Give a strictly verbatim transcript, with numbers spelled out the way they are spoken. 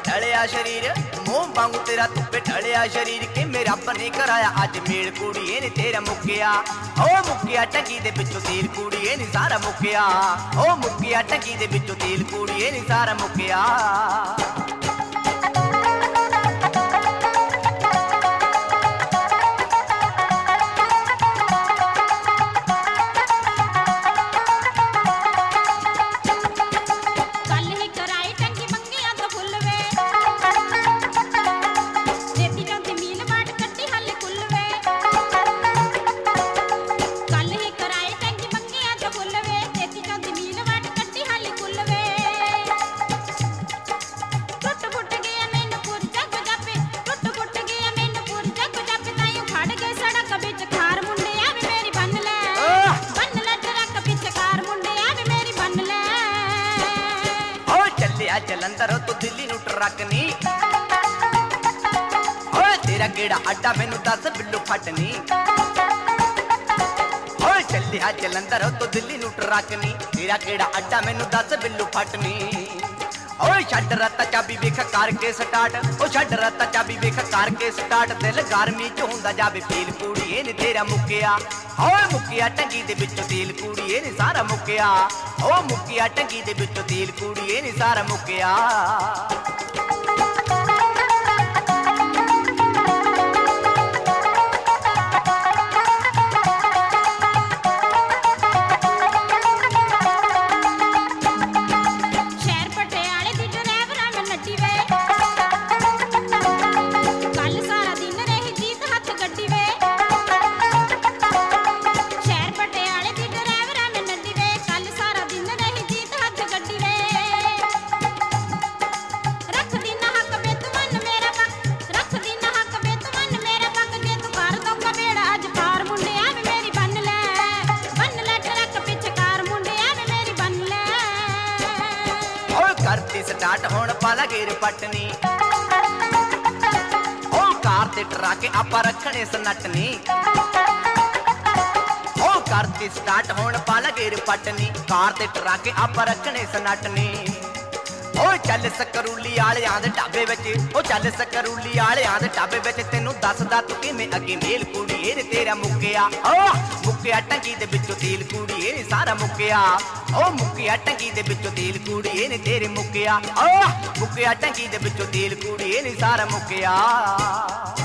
ढलिया शरीर मोह वांगू तेरा धुप्पे ढलिया शरीर कि मेरा रब ने कराया अज मेल कुड़िए नी तेरा मुक्किया ओ मुक्किया टंकी दे विचों तेल कुड़िए नी सारा मुक्किया ओ मुक्किया टंकी दे विचों तेल कुड़िए नी सारा मुक्किया। जलंधर तो दिल्ली नू ट्रक नी ओए तेरा केड़ा अड्डा मैनू दस बिल्लू फटनी ओए चलिया जलंधर तो दिल्ली नू ट्रक नी तेरा केड़ा अड्डा मैनू दस बिल्लू फटनी ओए छड्ड रत्ता चाबी वेख करके स्टार्ट ओ छड्ड रत्ता चाबी वेख करके स्टार्ट दिल गर्मी च हुंदा जावे फील कुड़िए नी तेरा मुक्किया ओए मुक्किया टंकी दे विचों तेल कुड़िए नी सारा मुक्किया ओ मुक्किया टंकी दे विचों तेल कुड़िए नी सारा मुक्किया। स्टार्ट होण पाला गेर पटनी ओ कार ते टरा के आपा रखने सनटनी ओ कार ते स्टार्ट होण पाला गेर पटनी कार ते टरा के आपा रखने सनटनी ओ चल सकरूली आलियां दे ढाबे विच ओ चल सकरूली आलियां दे ढाबे विच तैनू दसदा तू किवें अगे मेल कुड़िए नी तेरा मुक्किया ओ मुक्किया टंकी दे विचों तेल कुड़िए नी सारा मुक्किया ओ मुक्किया टंकी दे विचों तेल कुड़िए नी तेरे मुक्किया ओ मुक्किया टंकी दे विचों तेल कुड़िए नी सारा मुक्किया।